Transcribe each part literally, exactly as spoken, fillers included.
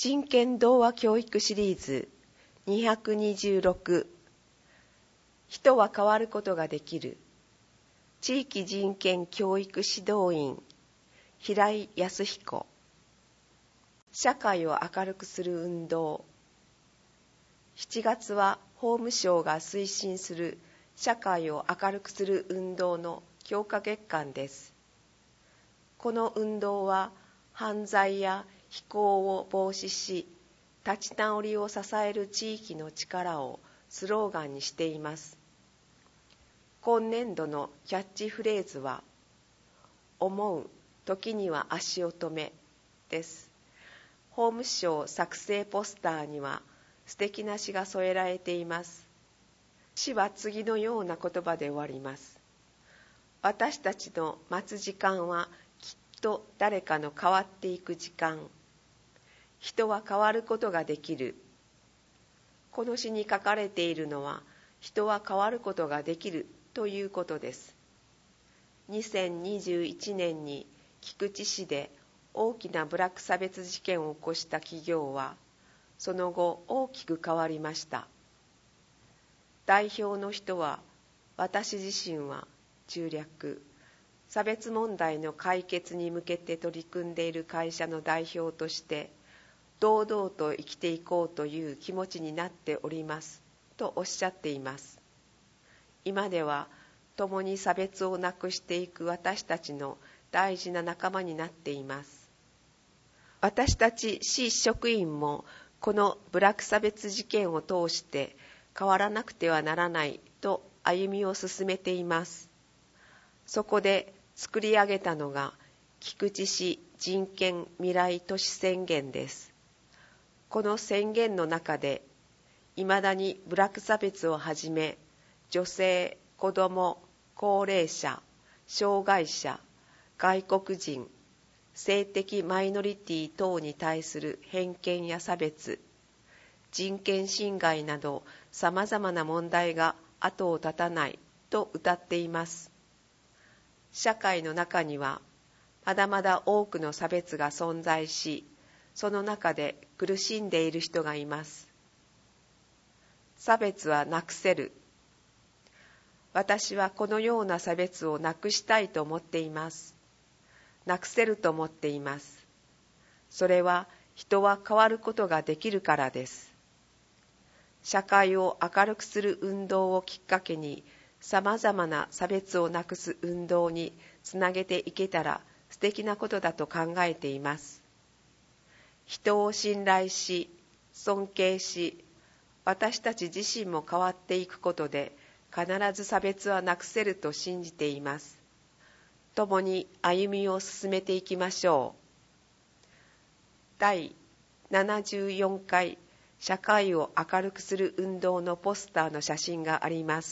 人権童話教育シリーズにひゃくにじゅうろく、人は変わることができる。地域人権教育指導員平井康彦。社会を明るくする運動。しちがつは法務省が推進する社会を明るくする運動の強化月間です。この運動は犯罪や非行を防止し、立ち直りを支える地域の力をスローガンにしています。今年度のキャッチフレーズは、思う時には足を止めです。法務省作成ポスターには素敵な詩が添えられています。詩は次のような言葉で終わります。私たちの待つ時間はきっと誰かの変わっていく時間。人は変わることができる。この詩に書かれているのは、人は変わることができるということです。にせんにじゅういちねんに菊池市で大きな部落差別事件を起こした企業は、その後大きく変わりました。代表の人は、私自身は中略、差別問題の解決に向けて取り組んでいる会社の代表として、堂々と生きていこうという気持ちになっておりますとおっしゃっています。今では共に差別をなくしていく私たちの大事な仲間になっています。私たち市職員もこの部落差別事件を通して変わらなくてはならないと歩みを進めています。そこで作り上げたのが菊池市人権未来都市宣言です。この宣言の中で、いまだに部落差別をはじめ、女性、子ども、高齢者、障害者、外国人、性的マイノリティ等に対する偏見や差別、人権侵害などさまざまな問題が後を絶たないと謳っています。社会の中には、まだまだ多くの差別が存在し、その中で苦しんでいる人がいます。差別はなくせる。私はこのような差別をなくしたいと思っています。なくせると思っています。それは人は変わることができるからです。社会を明るくする運動をきっかけに、さまざまな差別をなくす運動につなげていけたら素敵なことだと考えています。人を信頼し、尊敬し、私たち自身も変わっていくことで、必ず差別はなくせると信じています。共に歩みを進めていきましょう。だいななじゅうよんかい社会を明るくする運動のポスターの写真があります。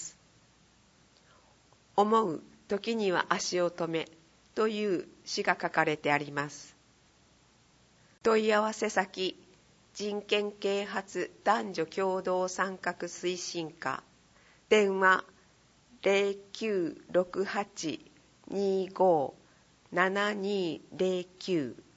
思う時には足を止めという詩が書かれてあります。問い合わせ先、人権啓発男女共同参画推進課、電話 ゼロきゅうろくはち にーごー ななにーゼロきゅう